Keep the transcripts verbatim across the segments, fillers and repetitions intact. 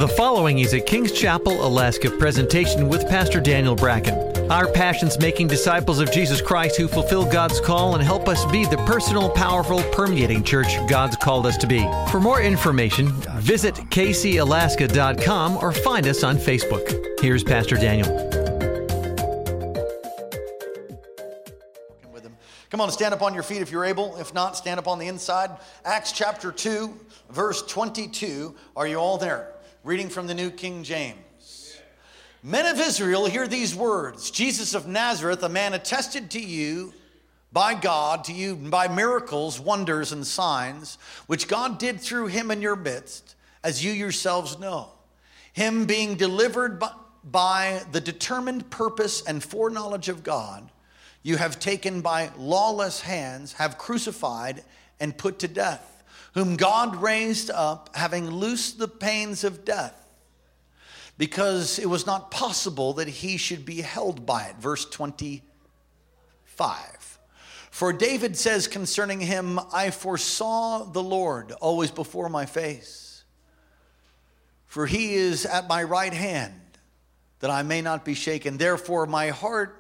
The following is a Kings Chapel, Alaska presentation with Pastor Daniel Bracken. Our passion's making disciples of Jesus Christ who fulfill God's call and help us be the personal, powerful, permeating church God's called us to be. For more information, visit k c alaska dot com or find us on Facebook. Here's Pastor Daniel. With him. Come on, stand up on your feet if you're able. If not, stand up on the inside. Acts chapter two, verse twenty-two. Are you all there? Reading from the New King James. Men of Israel, hear these words. Jesus of Nazareth, a man attested to you by God, to you by miracles, wonders, and signs, which God did through him in your midst, as you yourselves know. Him being delivered by, by the determined purpose and foreknowledge of God, you have taken by lawless hands, have crucified and put to death, whom God raised up, having loosed the pains of death, because it was not possible that he should be held by it. Verse twenty-five. For David says concerning him, I foresaw the Lord always before my face. For he is at my right hand, that I may not be shaken. Therefore my heart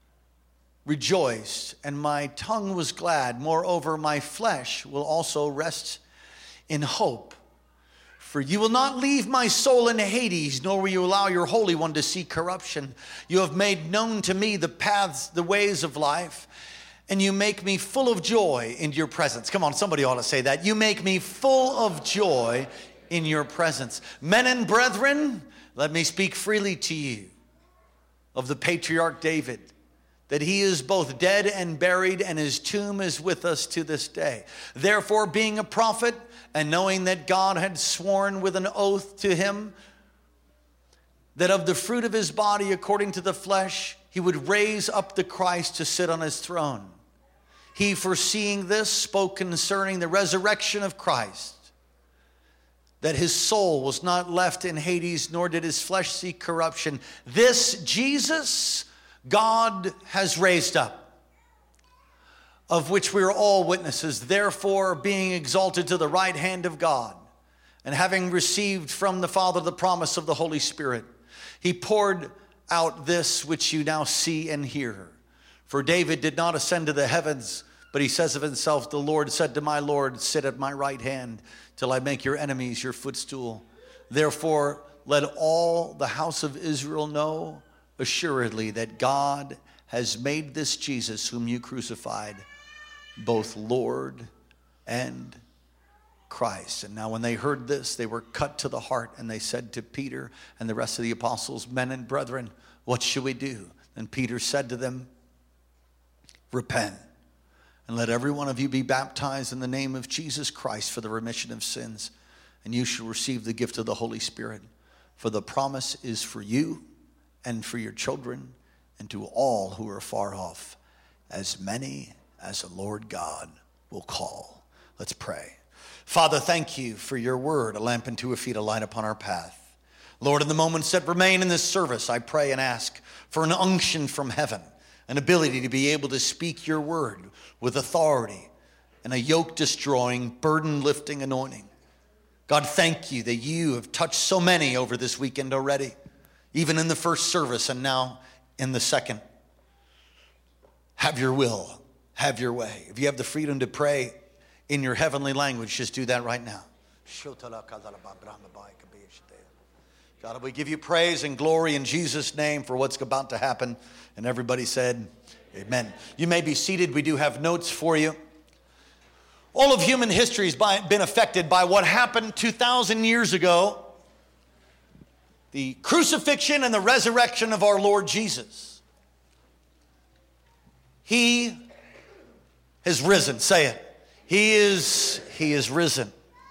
rejoiced, and my tongue was glad. Moreover, my flesh will also rest in hope. For you will not leave my soul in Hades, nor will you allow your Holy One to see corruption. You have made known to me the paths, the ways of life, and you make me full of joy in your presence. Come on, somebody ought to say that. You make me full of joy in your presence. Men and brethren, let me speak freely to you of the patriarch David, that he is both dead and buried, and his tomb is with us to this day. Therefore, being a prophet, and knowing that God had sworn with an oath to him, that of the fruit of his body, according to the flesh, he would raise up the Christ to sit on his throne. He, foreseeing this, spoke concerning the resurrection of Christ, that his soul was not left in Hades, nor did his flesh see corruption. This Jesus God has raised up, of which we are all witnesses. Therefore, being exalted to the right hand of God, and having received from the Father the promise of the Holy Spirit, he poured out this which you now see and hear. For David did not ascend to the heavens, but he says of himself, the Lord said to my Lord, sit at my right hand till I make your enemies your footstool. Therefore, let all the house of Israel know assuredly that God has made this Jesus whom you crucified both Lord and Christ. And now when they heard this, they were cut to the heart, and they said to Peter and the rest of the apostles, men and brethren, what shall we do? Then Peter said to them, repent, and let every one of you be baptized in the name of Jesus Christ for the remission of sins, and you shall receive the gift of the Holy Spirit. For the promise is for you and for your children, and to all who are far off, as many as the Lord God will call. Let's pray. Father, thank you for your word, a lamp unto our feet, a light upon our path. Lord, in the moments that remain in this service, I pray and ask for an unction from heaven, an ability to be able to speak your word with authority, and a yoke-destroying, burden-lifting anointing. God, thank you that you have touched so many over this weekend already, even in the first service and now in the second. Have your will, have your way. If you have the freedom to pray in your heavenly language, just do that right now. God, we give you praise and glory in Jesus' name for what's about to happen. And everybody said, amen. You may be seated. We do have notes for you. All of human history has been affected by what happened two thousand years ago, the crucifixion and the resurrection of our Lord Jesus. He has risen. Say it. He is, he is risen.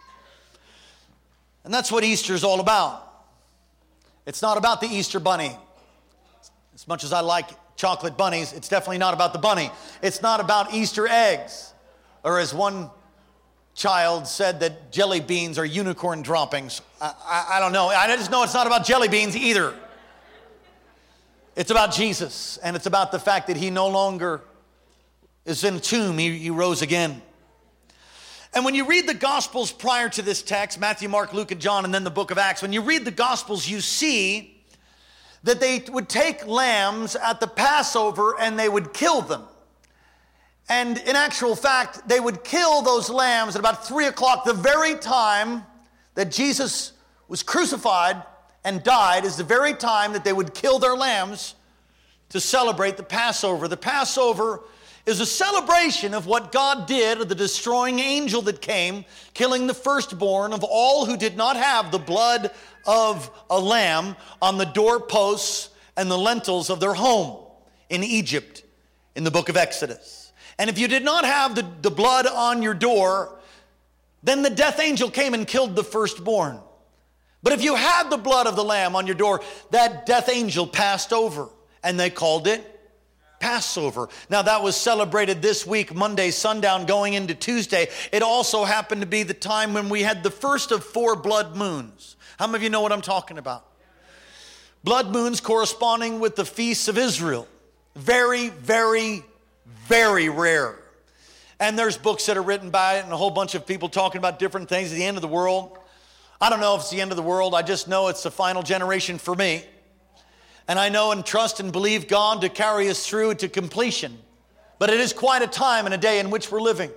And that's what Easter is all about. It's not about the Easter bunny. As much as I like chocolate bunnies, it's definitely not about the bunny. It's not about Easter eggs. Or as one child said, that jelly beans are unicorn droppings. I, I, I don't know. I just know it's not about jelly beans either. It's about Jesus. And it's about the fact that he no longer is in a tomb. He, he rose again. And when you read the Gospels prior to this text, Matthew, Mark, Luke, and John, and then the book of Acts, when you read the Gospels, you see that they would take lambs at the Passover and they would kill them. And in actual fact, they would kill those lambs at about three o'clock, the very time that Jesus was crucified and died, is the very time that they would kill their lambs to celebrate the Passover. The Passover is a celebration of what God did, of the destroying angel that came, killing the firstborn of all who did not have the blood of a lamb on the doorposts and the lintels of their home in Egypt in the book of Exodus. And if you did not have the, the blood on your door, then the death angel came and killed the firstborn. But if you had the blood of the lamb on your door, that death angel passed over, and they called it Passover. Now that was celebrated this week, Monday, sundown, going into Tuesday. It also happened to be the time when we had the first of four blood moons. How many of you know what I'm talking about? Blood moons corresponding with the feasts of Israel. Very, very, very rare. And there's books that are written by it and a whole bunch of people talking about different things at the end of the world. I don't know if it's the end of the world. I just know it's the final generation for me. And I know and trust and believe God to carry us through to completion. But it is quite a time and a day in which we're living.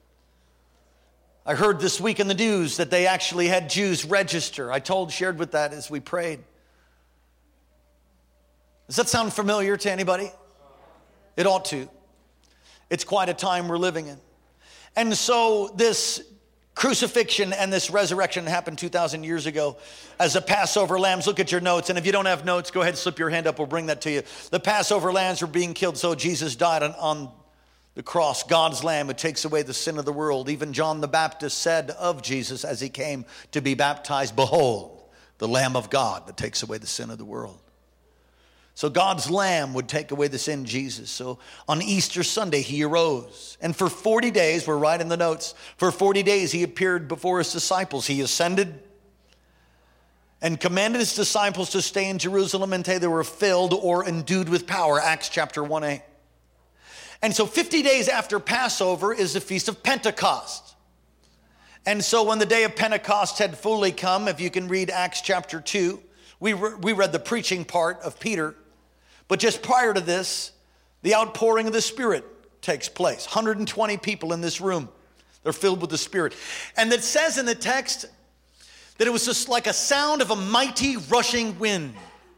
I heard this week in the news that they actually had Jews register. I told, shared with that as we prayed. Does that sound familiar to anybody? It ought to. It's quite a time we're living in. And so this crucifixion and this resurrection happened two thousand years ago as the Passover lambs. Look at your notes. And if you don't have notes, go ahead and slip your hand up. We'll bring that to you. The Passover lambs were being killed. So Jesus died on, on the cross, God's lamb who takes away the sin of the world. Even John the Baptist said of Jesus as he came to be baptized, behold, the Lamb of God that takes away the sin of the world. So God's lamb would take away the sin of Jesus. So on Easter Sunday, he arose. And for forty days, we're right in the notes, for forty days he appeared before his disciples. He ascended and commanded his disciples to stay in Jerusalem until they were filled or endued with power, Acts chapter one a. And so fifty days after Passover is the Feast of Pentecost. And so when the day of Pentecost had fully come, if you can read Acts chapter two, we, re- we read the preaching part of Peter. But just prior to this, the outpouring of the Spirit takes place. one hundred twenty people in this room. They're filled with the Spirit. And it says in the text that it was just like a sound of a mighty rushing wind.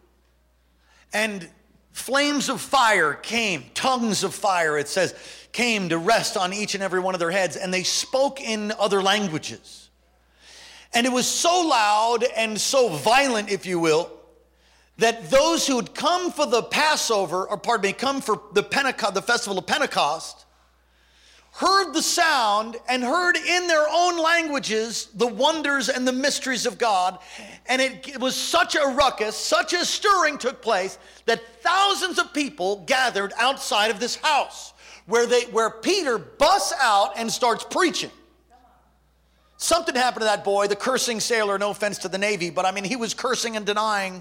And flames of fire came, tongues of fire, it says, came to rest on each and every one of their heads. And they spoke in other languages. And it was so loud and so violent, if you will, that those who had come for the Passover, or pardon me, come for the Pentecost, the festival of Pentecost, heard the sound and heard in their own languages the wonders and the mysteries of God. And it, it was such a ruckus, such a stirring took place that thousands of people gathered outside of this house where they where Peter busts out and starts preaching. Something happened to that boy, the cursing sailor, no offense to the Navy, but I mean, he was cursing and denying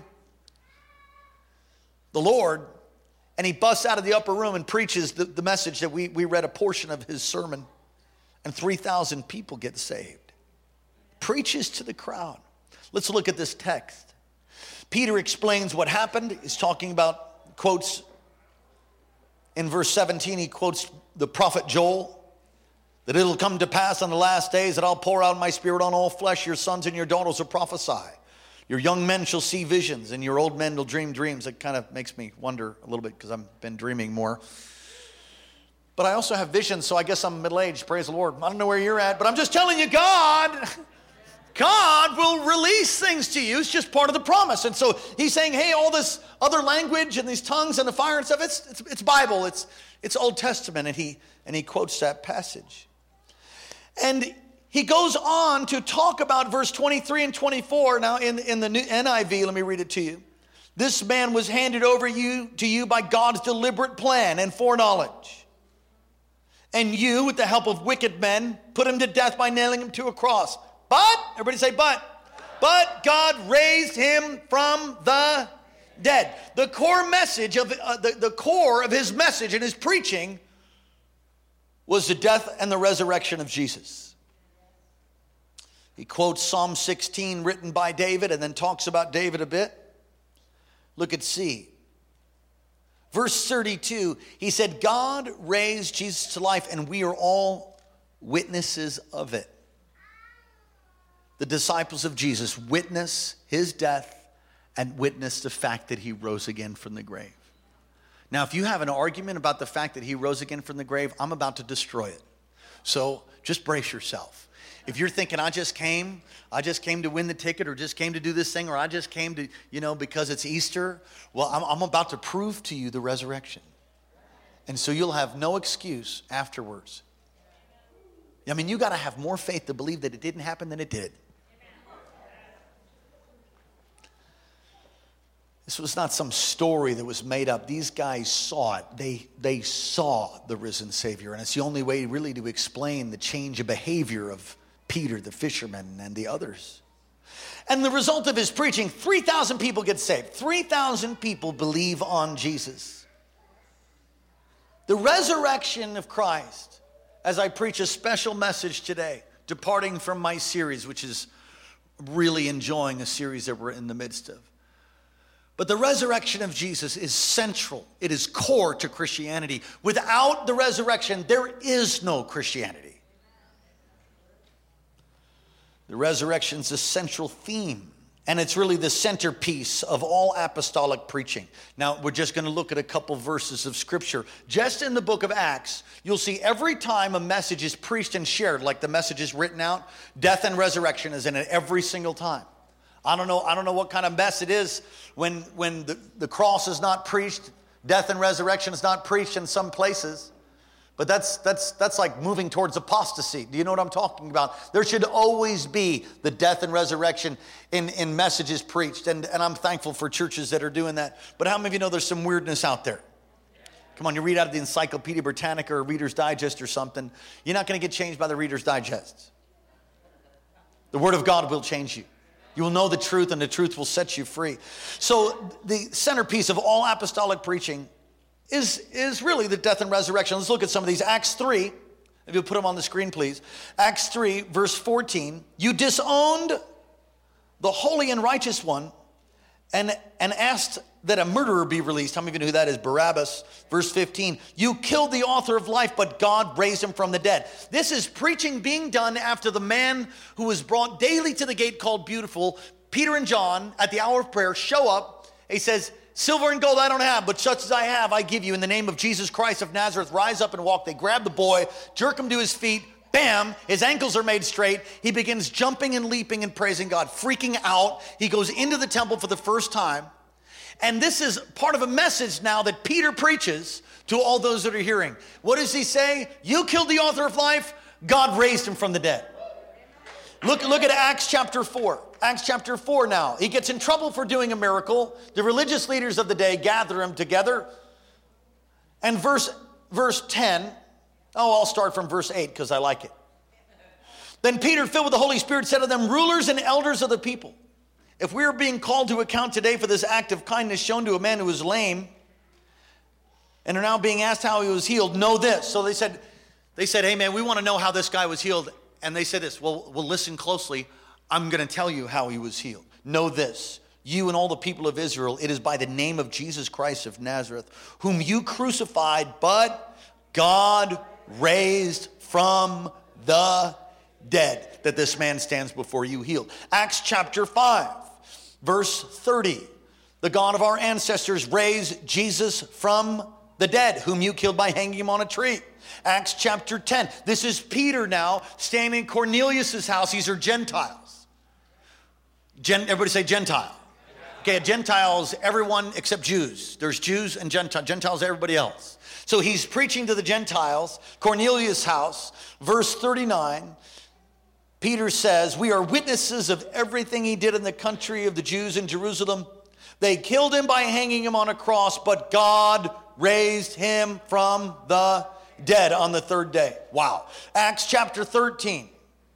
the Lord, and he busts out of the upper room and preaches the, the message that we, we read a portion of his sermon, and three thousand people get saved. Preaches to the crowd. Let's look at this text. Peter explains what happened. He's talking about, quotes, in verse seventeen, he quotes the prophet Joel, that it'll come to pass on the last days that I'll pour out my spirit on all flesh. Your sons and your daughters will prophesy. Your young men shall see visions, and your old men will dream dreams. That kind of makes me wonder a little bit because I've been dreaming more. But I also have visions, so I guess I'm middle-aged. Praise the Lord. I don't know where you're at, but I'm just telling you, God, God will release things to you. It's just part of the promise. And so he's saying, hey, all this other language and these tongues and the fire and stuff, it's, it's, it's Bible. It's, it's Old Testament. And he, and he quotes that passage. And he goes on to talk about verse twenty-three and twenty-four. Now in, in the new N I V, let me read it to you. This man was handed over you to you by God's deliberate plan and foreknowledge. And you, with the help of wicked men, put him to death by nailing him to a cross. But, everybody say but. But God raised him from the dead. The core message of uh, the, the core of his message and his preaching was the death and the resurrection of Jesus. He quotes Psalm sixteen written by David and then talks about David a bit. Look at C. Verse thirty-two, he said, God raised Jesus to life and we are all witnesses of it. The disciples of Jesus witness his death and witness the fact that he rose again from the grave. Now, if you have an argument about the fact that he rose again from the grave, I'm about to destroy it. So just brace yourself. If you're thinking, I just came, I just came to win the ticket or just came to do this thing or I just came to, you know, because it's Easter, well, I'm, I'm about to prove to you the resurrection. And so you'll have no excuse afterwards. I mean, you got to have more faith to believe that it didn't happen than it did. This was not some story that was made up. These guys saw it. They, they saw the risen Savior. And it's the only way really to explain the change of behavior of Peter, the fisherman, and the others. And the result of his preaching, three thousand people get saved. three thousand people believe on Jesus. The resurrection of Christ, as I preach a special message today, departing from my series, which is really enjoying a series that we're in the midst of. But the resurrection of Jesus is central. It is core to Christianity. Without the resurrection, there is no Christianity. The resurrection is a central theme, and it's really the centerpiece of all apostolic preaching. Now, we're just going to look at a couple verses of Scripture. Just in the book of Acts, you'll see every time a message is preached and shared, like the message is written out, death and resurrection is in it every single time. I don't know, I don't know what kind of mess it is when, when the, the cross is not preached, death and resurrection is not preached in some places. But that's that's that's like moving towards apostasy. Do you know what I'm talking about? There should always be the death and resurrection in, in messages preached. And, and I'm thankful for churches that are doing that. But how many of you know there's some weirdness out there? Come on, you read out of the Encyclopedia Britannica or Reader's Digest or something. You're not going to get changed by the Reader's Digest. The Word of God will change you. You will know the truth and the truth will set you free. So the centerpiece of all apostolic preaching Is, is really the death and resurrection. Let's look at some of these. Acts three, if you'll put them on the screen, please. Acts three, verse fourteen. You disowned the holy and righteous one and, and asked that a murderer be released. How many of you know who that is? Barabbas. Verse fifteen. You killed the author of life, but God raised him from the dead. This is preaching being done after the man who was brought daily to the gate called Beautiful, Peter and John, at the hour of prayer, show up. He says, silver and gold I don't have, but such as I have, I give you. In the name of Jesus Christ of Nazareth, rise up and walk. They grab the boy, jerk him to his feet. Bam, his ankles are made straight. He begins jumping and leaping and praising God, freaking out. He goes into the temple for the first time. And this is part of a message now that Peter preaches to all those that are hearing. What does he say? You killed the author of life. God raised him from the dead. Look, look at Acts chapter four. Acts chapter four now. He gets in trouble for doing a miracle. The religious leaders of the day gather him together. And verse, verse ten, oh, I'll start from verse eight because I like it. Then Peter, filled with the Holy Spirit, said to them, rulers and elders of the people, if we are being called to account today for this act of kindness shown to a man who was lame and are now being asked how he was healed, know this. So they said, they said, hey man, we want to know how this guy was healed. And they said this, well, well, listen closely. I'm going to tell you how he was healed. Know this, you and all the people of Israel, it is by the name of Jesus Christ of Nazareth, whom you crucified, but God raised from the dead, that this man stands before you healed. Acts chapter five, verse thirty. The God of our ancestors raised Jesus from the dead, whom you killed by hanging him on a tree. Acts chapter ten. This is Peter now standing in Cornelius' house. These are Gentiles. Gen, everybody say Gentile. Okay, Gentiles, everyone except Jews. There's Jews and Gentiles. Gentiles, everybody else. So he's preaching to the Gentiles. Cornelius' house, verse thirty-nine. Peter says, we are witnesses of everything he did in the country of the Jews in Jerusalem. They killed him by hanging him on a cross, but God raised him from the dead on the third day. Wow. Acts chapter thirteen.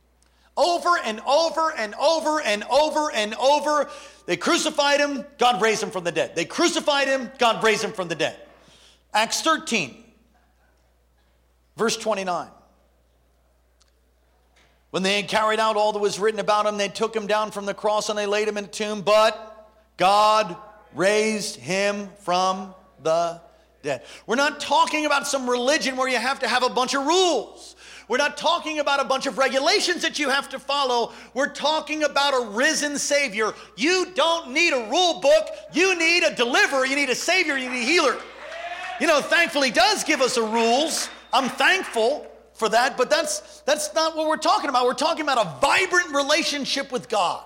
Over and over and over and over and over. They crucified him. God raised him from the dead. They crucified him. God raised him from the dead. Acts thirteen. Verse twenty-nine. When they had carried out all that was written about him, they took him down from the cross and they laid him in a tomb. But God raised him from the dead. We're not talking about some religion where you have to have a bunch of rules. We're not talking about a bunch of regulations that you have to follow. We're talking about a risen Savior. You don't need a rule book. You need a deliverer. You need a Savior. You need a healer. You know, thankfully, He does give us a rules. I'm thankful for that, but that's that's not what we're talking about. We're talking about a vibrant relationship with God.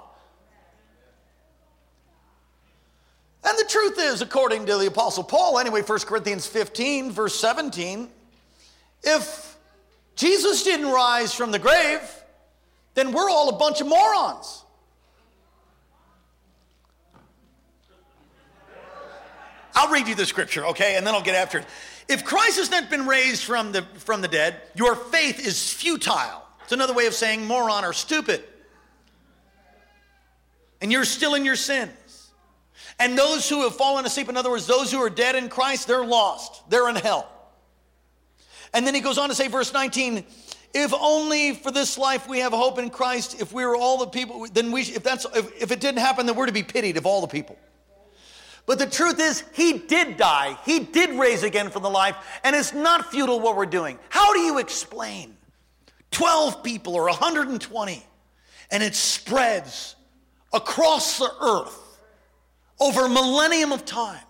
And the truth is, according to the Apostle Paul, anyway, First Corinthians fifteen, verse seventeen, if Jesus didn't rise from the grave, then we're all a bunch of morons. I'll read you the scripture, okay, and then I'll get after it. If Christ has not been raised from the, from the dead, your faith is futile. It's another way of saying moron or stupid. And you're still in your sins. And those who have fallen asleep, in other words, those who are dead in Christ, they're lost. They're in hell. And then he goes on to say, verse nineteen, if only for this life we have hope in Christ, if we were all the people, then we, if that's, if, if it didn't happen, then we're to be pitied of all the people. But the truth is, he did die. He did raise again from the life, and it's not futile what we're doing. How do you explain twelve people or one hundred twenty, and it spreads across the earth over a millennium of time?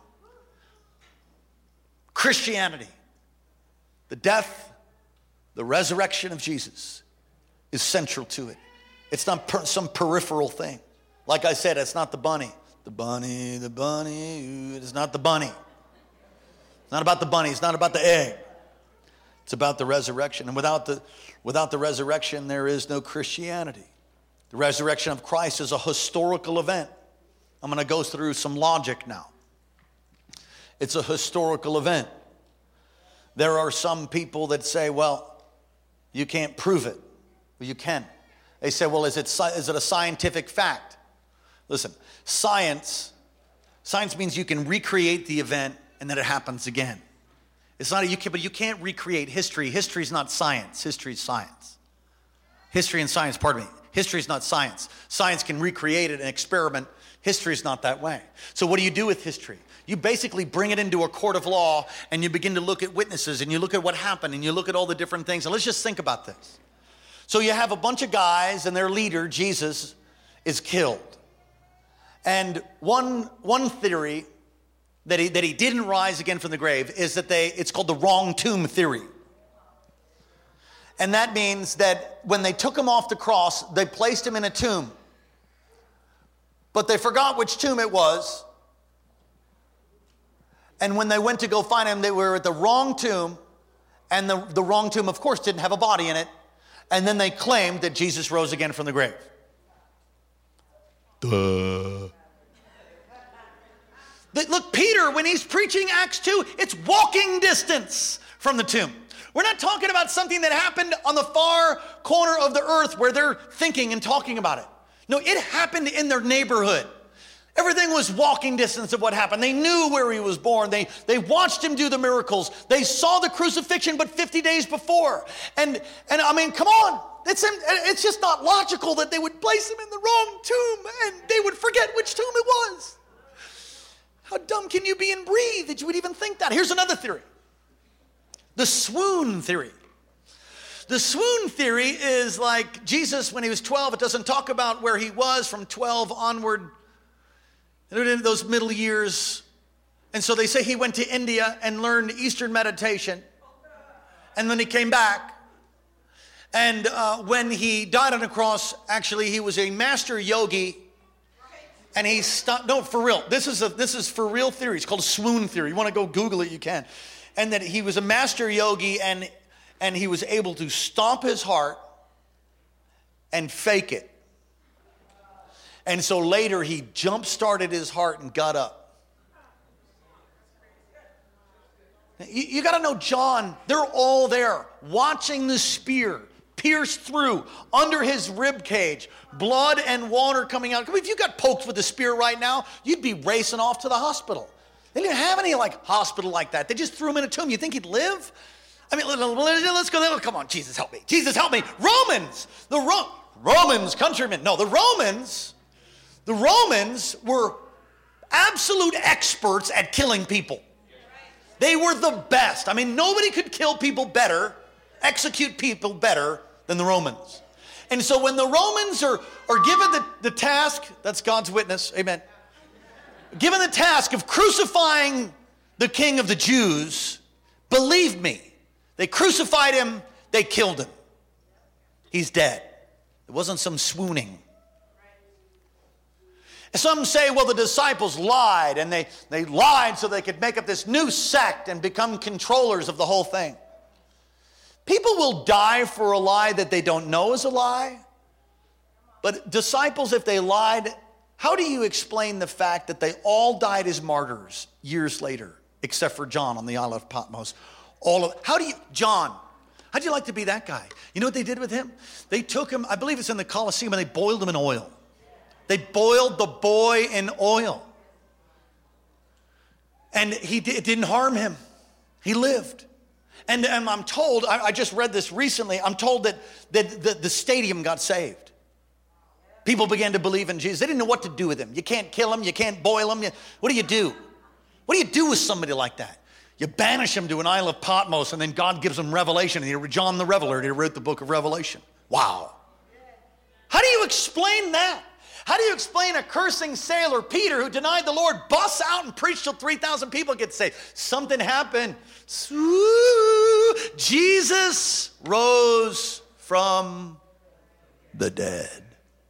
Christianity, the death, the resurrection of Jesus is central to it. It's not per- some peripheral thing. Like I said, it's not the bunny. The bunny, the bunny, ooh, it is not the bunny. It's not about the bunny. It's not about the egg. It's about the resurrection. And without the, without the resurrection, there is no Christianity. The resurrection of Christ is a historical event. I'm going to go through some logic now. It's a historical event. There are some people that say, well, you can't prove it. Well, you can. They say, well, is it, is it a scientific fact? Listen, science, science means you can recreate the event and then it happens again. It's not a, you can, but you can't recreate history. History is not science. History is science. History and science, pardon me. History is not science. Science can recreate it and experiment. History is not that way. So what do you do with history? You basically bring it into a court of law and you begin to look at witnesses and you look at what happened and you look at all the different things. And let's just think about this. So you have a bunch of guys and their leader, Jesus, is killed. And one, one theory that he, that he didn't rise again from the grave is that they, it's called the wrong tomb theory. And that means that when they took him off the cross, they placed him in a tomb. But they forgot which tomb it was. And when they went to go find him, they were at the wrong tomb. And the, the wrong tomb, of course, didn't have a body in it. And then they claimed that Jesus rose again from the grave. Duh. Look, Peter, when he's preaching Acts two, it's walking distance from the tomb. We're not talking about something that happened on the far corner of the earth where they're thinking and talking about it. No, it happened in their neighborhood. Everything was walking distance of what happened. They knew where he was born. They, they watched him do the miracles. They saw the crucifixion, but fifty days before. And, and I mean, come on. It's, it's just not logical that they would place him in the wrong tomb and they would forget which tomb it was. How dumb can you be and breathe that you would even think that? Here's another theory. The swoon theory. The swoon theory is like Jesus when he was twelve. It doesn't talk about where he was from twelve onward, in those middle years. And so they say he went to India and learned Eastern meditation. And then he came back. And uh, when he died on a cross, actually, he was a master yogi. And he stopped. No, for real. This is a this is for real theory. It's called a swoon theory. You want to go Google it, you can. And that he was a master yogi, and and he was able to stomp his heart and fake it. And so later he jump-started his heart and got up. You, you got to know, John, they're all there watching the spear pierced through under his rib cage, blood and water coming out. I mean, if you got poked with a spear right now, you'd be racing off to the hospital. They didn't have any like hospital like that. They just threw him in a tomb. You think he'd live? I mean, let's go. Come on, Jesus, help me. Jesus, help me. Romans, the Ro- Romans, countrymen. No, the Romans, the Romans were absolute experts at killing people. They were the best. I mean, nobody could kill people better, execute people better than the Romans. And so when the Romans are, are given the, the task, that's God's witness, amen, given the task of crucifying the king of the Jews, believe me, they crucified him, they killed him. He's dead. It wasn't some swooning. Some say, well, the disciples lied, and they, they lied so they could make up this new sect and become controllers of the whole thing. People will die for a lie that they don't know is a lie. But disciples, if they lied, how do you explain the fact that they all died as martyrs years later, except for John on the Isle of Patmos? All of, how do you, John, how'd you like to be that guy? You know what they did with him? They took him, I believe it's in the Colosseum, and they boiled him in oil. They boiled the boy in oil. And he it didn't harm him. He lived. And, and I'm told, I, I just read this recently, I'm told that, that the, the stadium got saved. People began to believe in Jesus. They didn't know what to do with him. You can't kill him. You can't boil him. You, what do you do? What do you do with somebody like that? You banish him to an Isle of Patmos, and then God gives him revelation. He, John the Reveler, he wrote the book of Revelation. Wow. How do you explain that? How do you explain a cursing sailor, Peter, who denied the Lord, busts out and preached till three thousand people get saved? Something happened. Ooh, Jesus rose from the dead.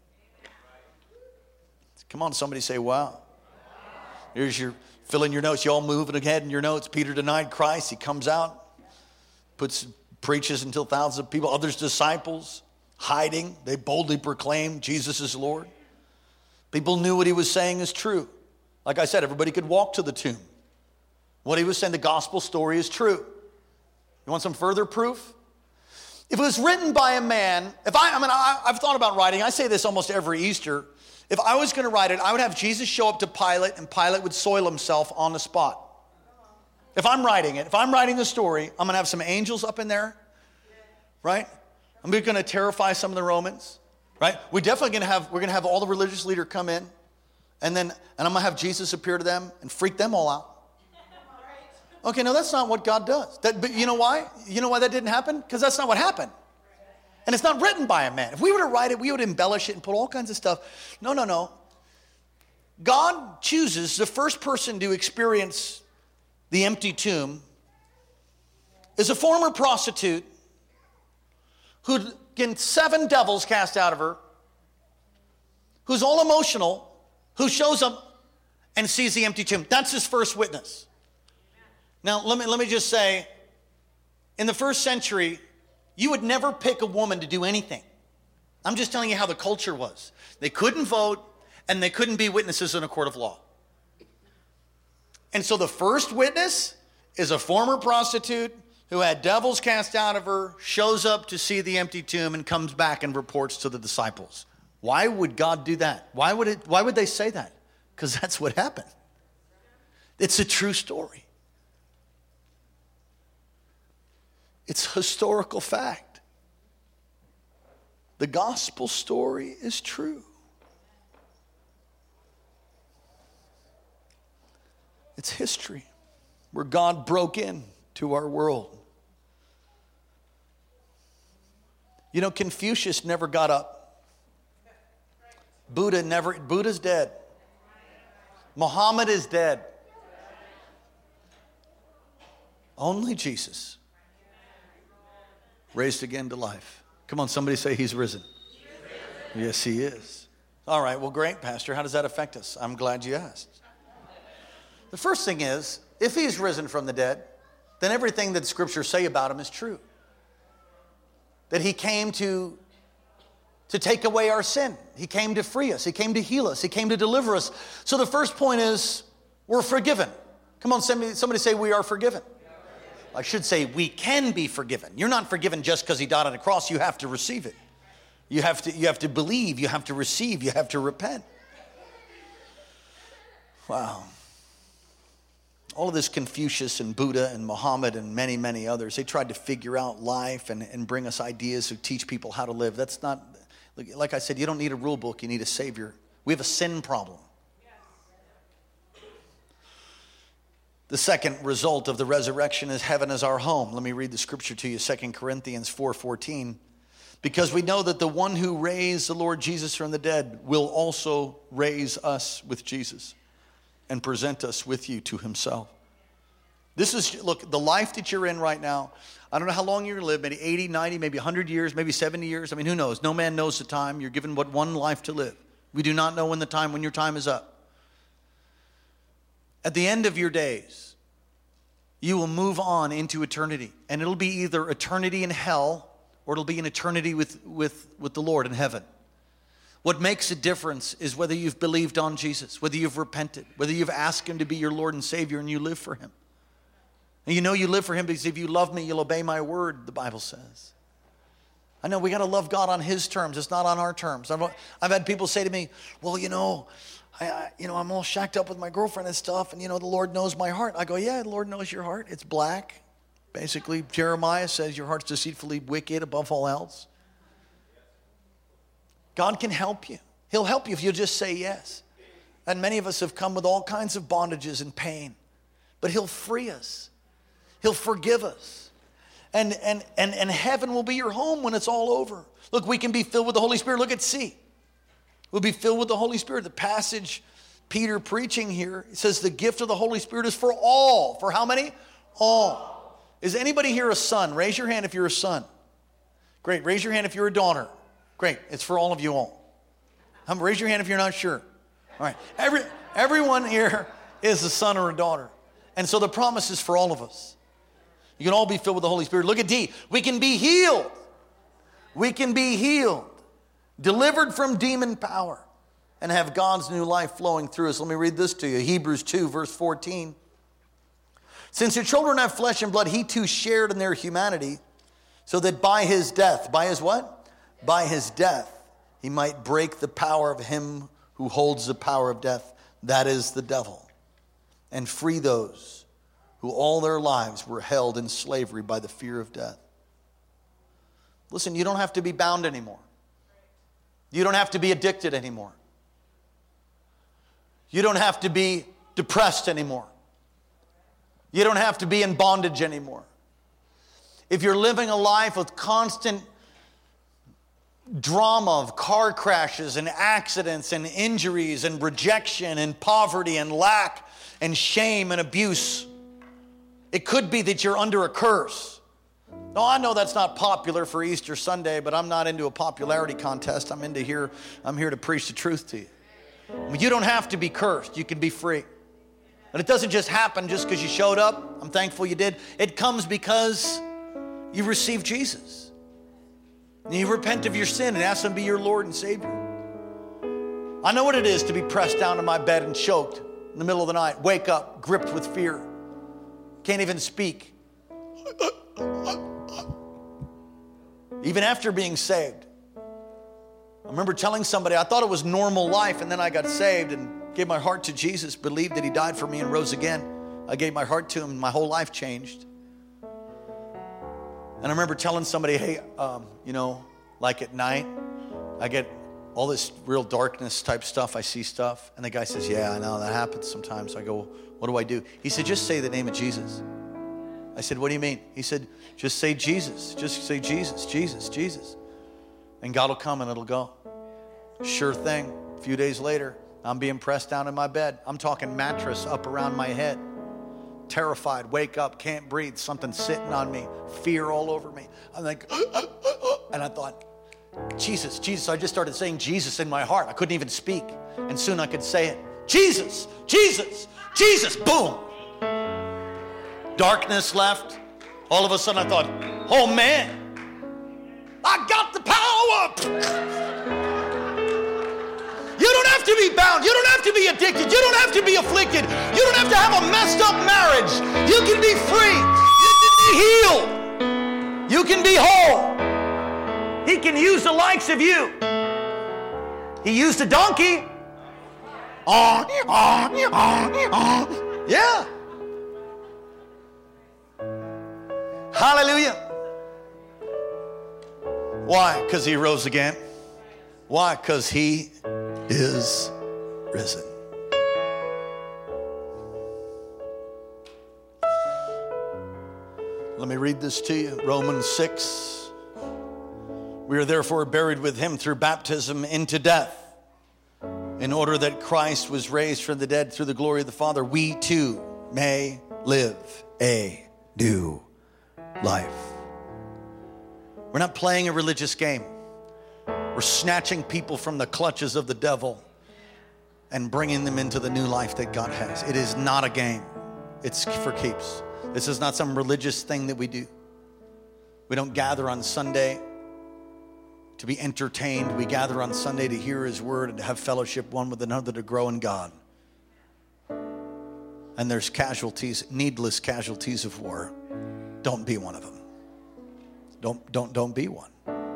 Come on, somebody say, wow. Here's your, fill in your notes. You all moving ahead in your notes. Peter denied Christ. He comes out, puts, preaches until thousands of people. Others, disciples, hiding. They boldly proclaim Jesus is Lord. People knew what he was saying is true. Like I said, everybody could walk to the tomb. What he was saying, the gospel story is true. You want some further proof? If it was written by a man, if I, I mean, I, I've thought about writing, I say this almost every Easter. If I was going to write it, I would have Jesus show up to Pilate, and Pilate would soil himself on the spot. If I'm writing it, if I'm writing the story, I'm going to have some angels up in there, right? I'm going to terrify some of the Romans, right? We're definitely going to have, we're going to have all the religious leaders come in, and then, and I'm going to have Jesus appear to them and freak them all out. Okay, no, that's not what God does. That, but you know why? You know why that didn't happen? Because that's not what happened. And it's not written by a man. If we were to write it, we would embellish it and put all kinds of stuff. No, no, no. God chooses the first person to experience the empty tomb is a former prostitute who'd get seven devils cast out of her, who's all emotional, who shows up and sees the empty tomb. That's his first witness. Now, let me, let me just say, in the first century, you would never pick a woman to do anything. I'm just telling you how the culture was. They couldn't vote, and they couldn't be witnesses in a court of law. And so the first witness is a former prostitute who had devils cast out of her, shows up to see the empty tomb, and comes back and reports to the disciples. Why would God do that? Why would it? Why would they say that? Because that's what happened. It's a true story. It's historical fact. The gospel story is true. It's history where God broke in to our world. You know, Confucius never got up. Buddha never, Buddha's dead. Muhammad is dead. Only Jesus raised again to life. Come on, somebody say he's risen. He's risen. Yes, he is. All right, well, great, Pastor. How does that affect us? I'm glad you asked. The first thing is, if he's risen from the dead, then everything that Scripture say about him is true. That he came to, to take away our sin. He came to free us. He came to heal us. He came to deliver us. So the first point is, we're forgiven. Come on, somebody, somebody say we are forgiven. I should say we can be forgiven. You're not forgiven just because he died on the cross. You have to receive it. You have to, you have to believe. You have to receive. You have to repent. Wow. all of this Confucius and Buddha and Muhammad and many, many others, they tried to figure out life and, and bring us ideas to teach people how to live. That's not, like I said, you don't need a rule book, you need a Savior. We have a sin problem. The second result of the resurrection is heaven is our home. Let me read the scripture to you, Second Corinthians four fourteen. Because we know that the one who raised the Lord Jesus from the dead will also raise us with Jesus and present us with you to himself. This is, look, the life that you're in right now, I don't know how long you're going to live, maybe eighty, ninety, maybe one hundred years, maybe seventy years. I mean, who knows? No man knows the time. You're given but one life to live. We do not know when the time, when your time is up. At the end of your days, you will move on into eternity. And it'll be either eternity in hell or it'll be an eternity with, with, with the Lord in heaven. What makes a difference is whether you've believed on Jesus, whether you've repented, whether you've asked him to be your Lord and Savior and you live for him. And you know you live for him because if you love me, you'll obey my word, the Bible says. I know we got to love God on his terms. It's not on our terms. I've, I've had people say to me, well, you know, I, I, you know, I'm all shacked up with my girlfriend and stuff, and, you know, the Lord knows my heart. I go, yeah, the Lord knows your heart. It's black. Basically, Jeremiah says your heart's deceitfully wicked above all else. God can help you. He'll help you if you just say yes. And many of us have come with all kinds of bondages and pain, but he'll free us. He'll forgive us. And, and, and, and heaven will be your home when it's all over. Look, we can be filled with the Holy Spirit. Look at C. We'll be filled with the Holy Spirit. The passage Peter preaching here, it says the gift of the Holy Spirit is for all. For how many? All. Is anybody here a son? Raise your hand if you're a son. Great. Raise your hand if you're a daughter. Great. It's for all of you all. Um, raise your hand if you're not sure. All right. Every, everyone here is a son or a daughter. And so the promise is for all of us. You can all be filled with the Holy Spirit. Look at D. We can be healed. We can be healed. Delivered from demon power. And have God's new life flowing through us. Let me read this to you. Hebrews two, verse fourteen. Since your children have flesh and blood, he too shared in their humanity, so that by his death, by his what? By his death, he might break the power of him who holds the power of death, that is the devil, and free those who all their lives were held in slavery by the fear of death. Listen, you don't have to be bound anymore. You don't have to be addicted anymore. You don't have to be depressed anymore. You don't have to be in bondage anymore. If you're living a life with constant drama of car crashes and accidents and injuries and rejection and poverty and lack and shame and abuse, it could be that you're under a curse. No, I know that's not popular for Easter Sunday, but I'm not into a popularity contest. I'm into here, I'm here to preach the truth to you. You don't have to be cursed. You can be free. And it doesn't just happen just because you showed up. I'm thankful you did. It comes because you received Jesus. And you repent of your sin and ask him to be your Lord and Savior. I know what it is to be pressed down to my bed and choked in the middle of the night. Wake up, gripped with fear. Can't even speak. Even after being saved. I remember telling somebody I thought it was normal life, and then I got saved and gave my heart to Jesus, believed that he died for me and rose again. I gave my heart to him and my whole life changed. And I remember telling somebody, hey, um, you know, like at night, I get all this real darkness type stuff. I see stuff. And the guy says, yeah, I know that happens sometimes. I go, what do I do? He said, just say the name of Jesus. I said, what do you mean? He said, just say Jesus. Just say Jesus, Jesus, Jesus. And God will come and it'll go. Sure thing. A few days later, I'm being pressed down in my bed. I'm talking mattress up around my head. Terrified, wake up, can't breathe, something sitting on me, fear all over me. I'm like, and I thought, Jesus, Jesus. I just started saying Jesus in my heart. I couldn't even speak. And soon I could say it. Jesus, Jesus, Jesus, boom. Darkness left. All of a sudden I thought, oh man, I got the power. You don't have to be bound. You don't have to be addicted. You don't have to be afflicted. You don't have to have a messed up marriage. You can be free. You can be healed. You can be whole. He can use the likes of you. He used a donkey. Yeah. Hallelujah. Why? Because he rose again. Why? Because he is risen. Let me read this to you. Romans six. We are therefore buried with him through baptism into death, in order that Christ was raised from the dead through the glory of the Father, we too may live a new life. We're not playing a religious game. We're snatching people from the clutches of the devil and bringing them into the new life that God has. It is not a game. It's for keeps. This is not some religious thing that we do. We don't gather on Sunday to be entertained. We gather on Sunday to hear his word and to have fellowship one with another, to grow in God. And there's casualties, needless casualties of war. Don't be one of them. Don't, don't, don't be one.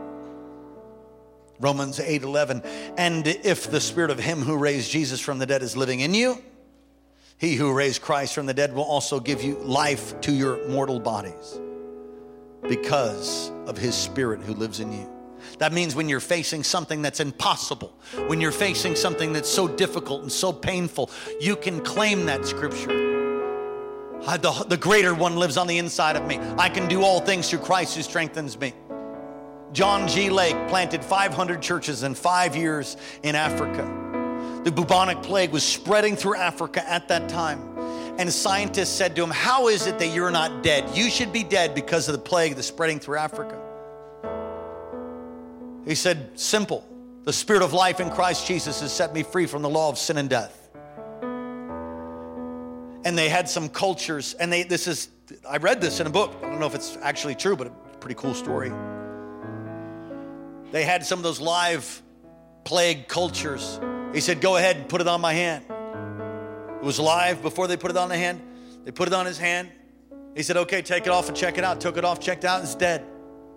Romans eight eleven. And if the spirit of him who raised Jesus from the dead is living in you, he who raised Christ from the dead will also give you life to your mortal bodies because of his spirit who lives in you. That means when you're facing something that's impossible, when you're facing something that's so difficult and so painful, you can claim that scripture. I, the, the greater one lives on the inside of me. I can do all things through Christ who strengthens me. John G. Lake planted five hundred churches in five years in Africa. The bubonic plague was spreading through Africa at that time. And scientists said to him, how is it that you're not dead? You should be dead because of the plague that's spreading through Africa. He said, simple. The spirit of life in Christ Jesus has set me free from the law of sin and death. And they had some cultures, and they, this is, I read this in a book. I don't know if it's actually true, but a pretty cool story. They had some of those live plague cultures. He said, go ahead and put it on my hand. It was live before they put it on the hand. They put it on his hand. He said, okay, take it off and check it out. Took it off, checked out, it's dead.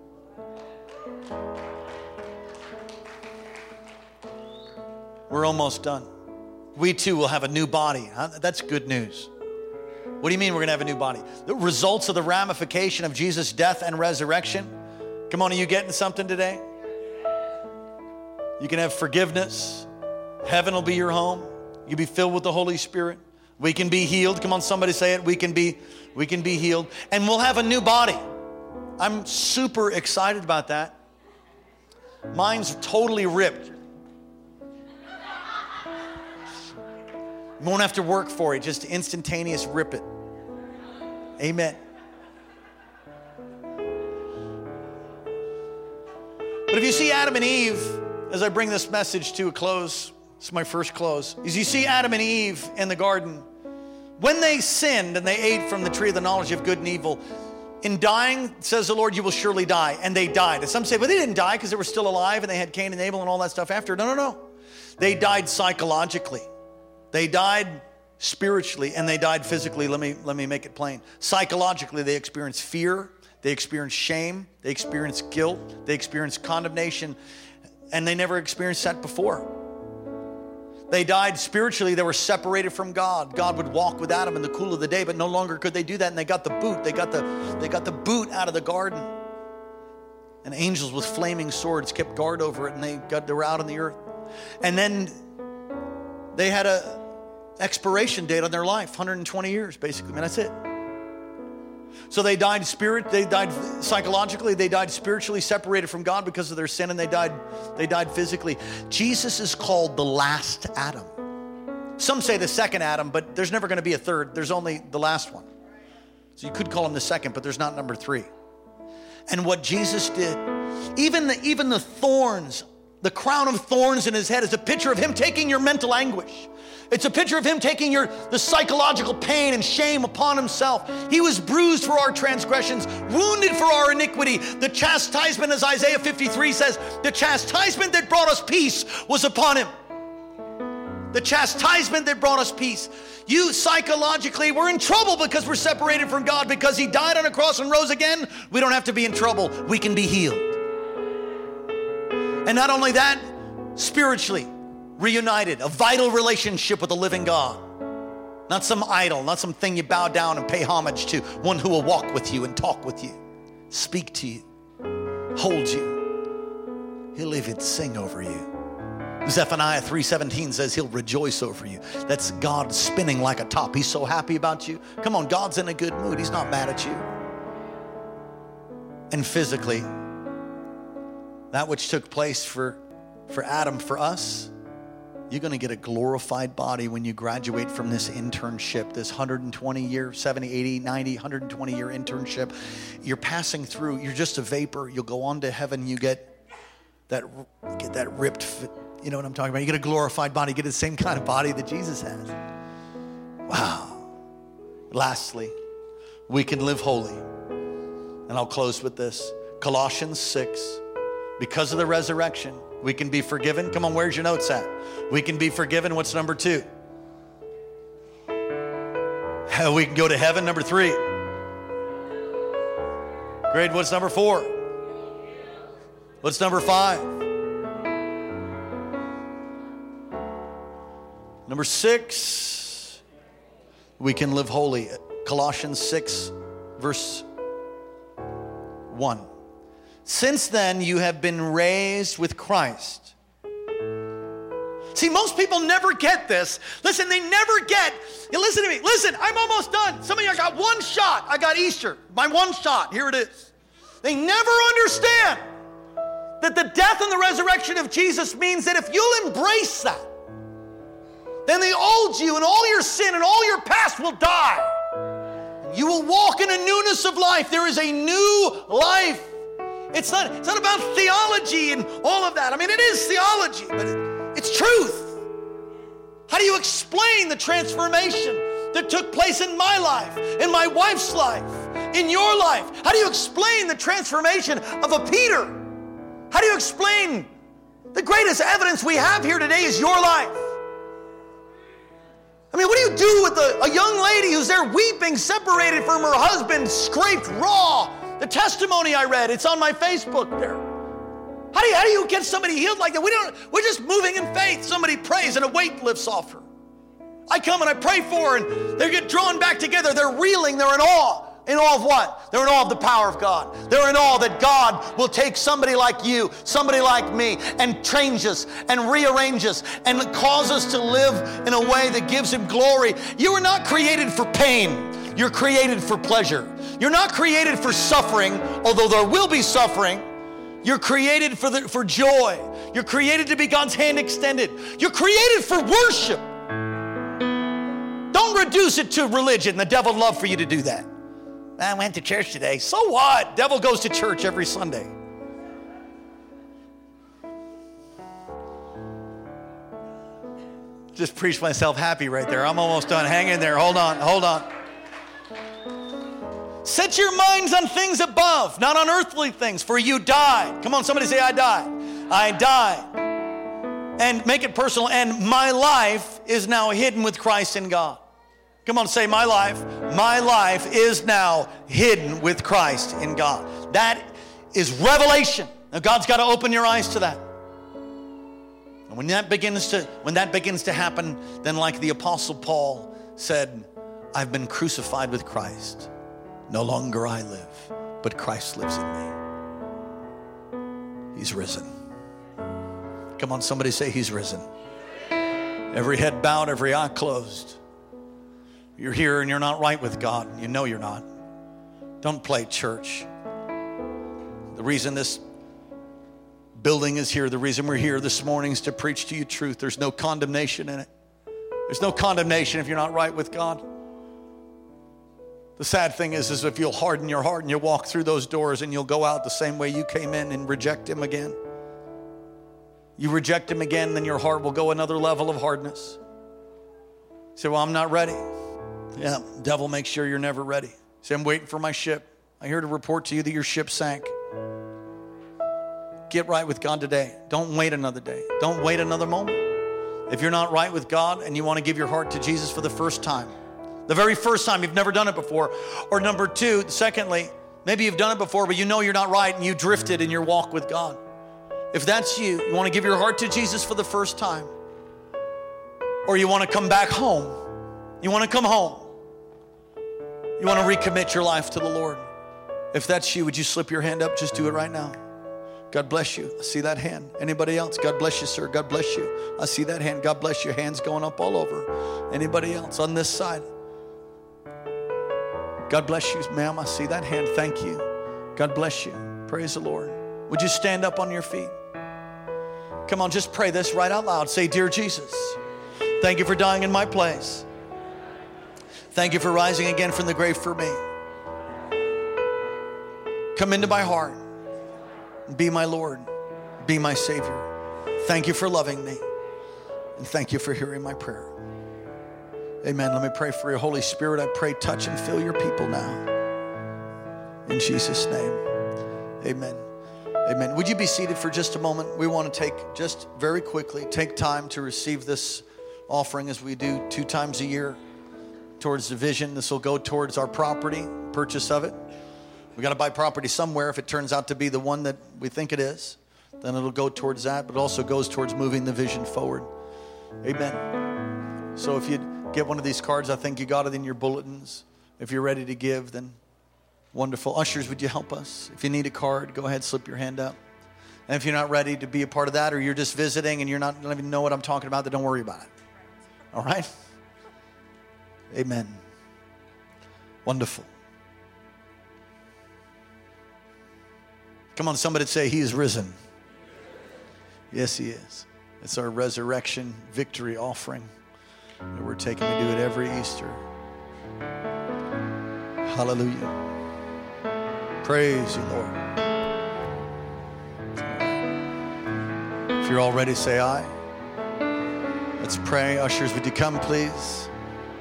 We're almost done. We too will have a new body. That's good news. What do you mean we're going to have a new body? The results of the ramification of Jesus' death and resurrection. Come on, are you getting something today? You can have forgiveness. Heaven will be your home. You'll be filled with the Holy Spirit. We can be healed. Come on, somebody say it. We can be, we can be healed. And we'll have a new body. I'm super excited about that. Mine's totally ripped. You won't have to work for it. Just instantaneous rip it. Amen. But if you see Adam and Eve, as I bring this message to a close, this is my first close, is you see Adam and Eve in the garden. When they sinned and they ate from the tree of the knowledge of good and evil, in dying, says the Lord, you will surely die. And they died. And some say, but they didn't die because they were still alive and they had Cain and Abel and all that stuff after. No, no, no. They died psychologically. They died spiritually and they died physically. Let me, let me make it plain. Psychologically, they experienced fear. They experienced shame. They experienced guilt. They experienced condemnation. And they never experienced that before. They died spiritually. They were separated from God. God would walk with Adam in the cool of the day, but no longer could they do that. And they got the boot. They got the, they got the boot out of the garden. And angels with flaming swords kept guard over it, and they got they were out on the earth. And then they had a expiration date on their life, one hundred twenty years, basically. And that's it. So they died spirit, they died psychologically, they died spiritually, separated from God because of their sin, and they died, they died physically. Jesus is called the last Adam. Some say the second Adam, but there's never going to be a third. There's only the last one. So you could call him the second, but there's not number three. And what Jesus did, even the, even the thorns, the crown of thorns in his head is a picture of him taking your mental anguish. It's a picture of him taking your the psychological pain and shame upon himself. He was bruised for our transgressions, wounded for our iniquity. The chastisement, as Isaiah fifty-three says, the chastisement that brought us peace was upon him. The chastisement that brought us peace. You psychologically, we're in trouble because we're separated from God. Because he died on a cross and rose again, we don't have to be in trouble. We can be healed. And not only that, spiritually reunited, a vital relationship with the living God. Not some idol, not something you bow down and pay homage to, one who will walk with you and talk with you. speak to you, hold you. He'll even sing over you. Zephaniah three seventeen says he'll rejoice over you. That's God spinning like a top. He's so happy about you. Come on, God's in a good mood. He's not mad at you. And physically, that which took place for, for Adam, for us, you're going to get a glorified body when you graduate from this internship, this one hundred twenty year, seventy, eighty, ninety, one hundred twenty year internship. You're passing through. You're just a vapor. You'll go on to heaven. You get that, get that ripped, you know what I'm talking about? You get a glorified body. You get the same kind of body that Jesus has. Wow. Lastly, we can live holy. And I'll close with this. Colossians six, because of the resurrection, we can be forgiven. Come on, where's your notes at? We can be forgiven. What's number two? We can go to heaven. Number three. Great. What's number four? What's number five? Number six, we can live holy. Colossians six, verse one. Since then, you have been raised with Christ. See, most people never get this. Listen, they never get, listen to me. Listen, I'm almost done. Some of you, I got one shot. I got Easter. My one shot. Here it is. They never understand that the death and the resurrection of Jesus means that if you'll embrace that, then the old you and all your sin and all your past will die. You will walk in a newness of life. There is a new life. It's not, it's not about theology and all of that. I mean, it is theology, but it, it's truth. How do you explain the transformation that took place in my life, in my wife's life, in your life? How do you explain the transformation of a Peter? How do you explain the greatest evidence we have here today is your life? I mean, what do you do with a, a young lady who's there weeping, separated from her husband, scraped raw? The testimony I read, it's on my Facebook there. How do you, how do you get somebody healed like that? We don't, we're just moving in faith. Somebody prays and a weight lifts off her. I come and I pray for her and they get drawn back together. They're reeling, they're in awe. In awe of what? They're in awe of the power of God. They're in awe that God will take somebody like you, somebody like me, and change us and rearrange us and cause us to live in a way that gives Him glory. You were not created for pain. You're created for pleasure. You're not created for suffering, although there will be suffering. You're created for, the, for joy. You're created to be God's hand extended. You're created for worship. Don't reduce it to religion. The devil would love for you to do that. I went to church today. So what? Devil goes to church every Sunday. Just preached myself happy right there. I'm almost done. Hang in there. Hold on. Hold on. Set your minds on things above, not on earthly things, for you died. Come on, somebody say, I died. I died. And make it personal. And my life is now hidden with Christ in God. Come on, say my life. My life is now hidden with Christ in God. That is revelation. Now God's got to open your eyes to that. And when that begins to, when that begins to happen, then like the Apostle Paul said, I've been crucified with Christ. No longer I live, but Christ lives in me. He's risen. Come on, somebody say He's risen. Every head bowed, every eye closed. You're here and you're not right with God. You know you're not. Don't play church. The reason this building is here, the reason we're here this morning is to preach to you truth. There's no condemnation in it. There's no condemnation if you're not right with God. The sad thing is, is if you'll harden your heart and you'll walk through those doors and you'll go out the same way you came in and reject Him again. You reject Him again, then your heart will go another level of hardness. You say, well, I'm not ready. Yeah, devil, make sure you're never ready. Say, I'm waiting for my ship. I hear to report to you that your ship sank. Get right with God today. Don't wait another day. Don't wait another moment. If you're not right with God and you want to give your heart to Jesus for the first time, the very first time, you've never done it before. Or number two, secondly, maybe you've done it before, but you know you're not right and you drifted in your walk with God. If that's you, you want to give your heart to Jesus for the first time, or you want to come back home, you want to come home, you want to recommit your life to the Lord, If that's you, would you slip your hand up? Just do it right now. God bless you. I see that hand. Anybody else? God bless you, sir. God bless you. I see that hand. God bless you. Hands going up all over. Anybody else on this side? God bless you, ma'am. I see that hand. Thank you. God bless you. Praise the Lord. Would you stand up on your feet? Come on, just pray this right out loud. Say, dear Jesus, thank you for dying in my place. Thank you for rising again from the grave for me. Come into my heart. Be my Lord. Be my Savior. Thank you for loving me. And thank you for hearing my prayer. Amen. Let me pray for you. Holy Spirit, I pray, touch and fill your people now. In Jesus' name. Amen. Amen. Would you be seated for just a moment? We want to take, just very quickly, take time to receive this offering as we do two times a year towards the vision. This will go towards our property, purchase of it. We got to buy property somewhere. If it turns out to be the one that we think it is, then it'll go towards that, but it also goes towards moving the vision forward. Amen. So if you get one of these cards, I think you got it in your bulletins. If you're ready to give, then wonderful. Ushers, would you help us? If you need a card, go ahead, slip your hand up. And if you're not ready to be a part of that, or you're just visiting and you're not, don't even know what I'm talking about, then don't worry about it. All right? Amen. Wonderful. Come on, somebody say, he is risen. Yes, he is. It's our resurrection victory offering that we're taking. We do it every Easter. Hallelujah. Praise you, Lord. If you're all ready, say aye. Let's pray. Ushers, would you come, please?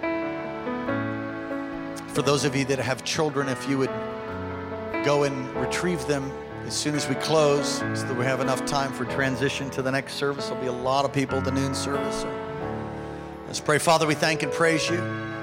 For those of you that have children, if you would go and retrieve them as soon as we close, so that we have enough time for transition to the next service. There'll be a lot of people at the noon service. So let's pray. Father, we thank and praise you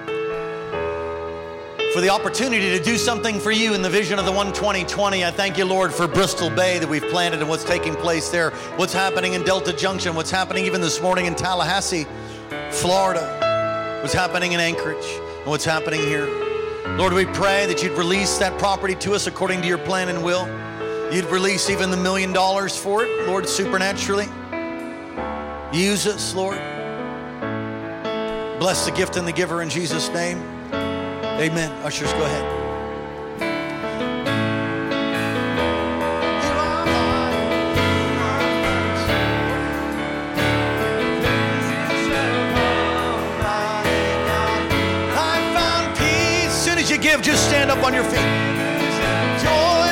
for the opportunity to do something for you in the vision of the one twenty twenty. I thank you, Lord, for Bristol Bay that we've planted and what's taking place there, what's happening in Delta Junction, what's happening even this morning in Tallahassee, Florida, what's happening in Anchorage, and what's happening here. Lord, we pray that you'd release that property to us according to your plan and will. You'd release even the million dollars for it, Lord, supernaturally. Use us, Lord. Bless the gift and the giver in Jesus' name. Amen. Ushers, go ahead. I found peace. As soon as you give, just stand up on your feet. Joy.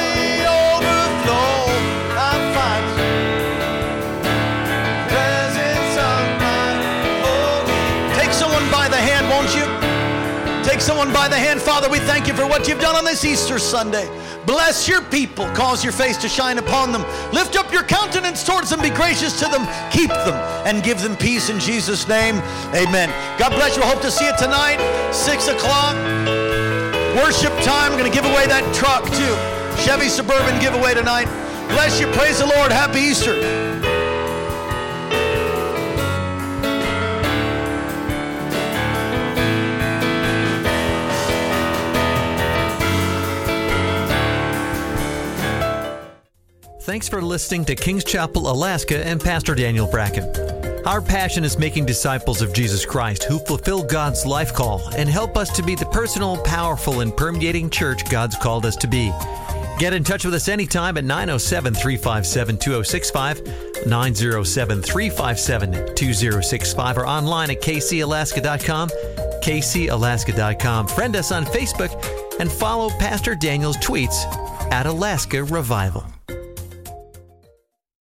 Take someone by the hand. Father, we thank you for what you've done on this Easter Sunday. Bless your people. Cause your face to shine upon them. Lift up your countenance towards them. Be gracious to them. Keep them and give them peace in Jesus' name. Amen. God bless you. I hope to see you tonight, six o'clock. Worship time. I'm going to give away that truck too. Chevy Suburban giveaway tonight. Bless you. Praise the Lord. Happy Easter. Thanks for listening to Kings Chapel, Alaska, and Pastor Daniel Bracken. Our passion is making disciples of Jesus Christ who fulfill God's life call and help us to be the personal, powerful, and permeating church God's called us to be. Get in touch with us anytime at nine oh seven, three five seven, two oh six five, nine oh seven, three five seven, two oh six five, or online at k c alaska dot com, k c alaska dot com. Friend us on Facebook and follow Pastor Daniel's tweets at Alaska Revival.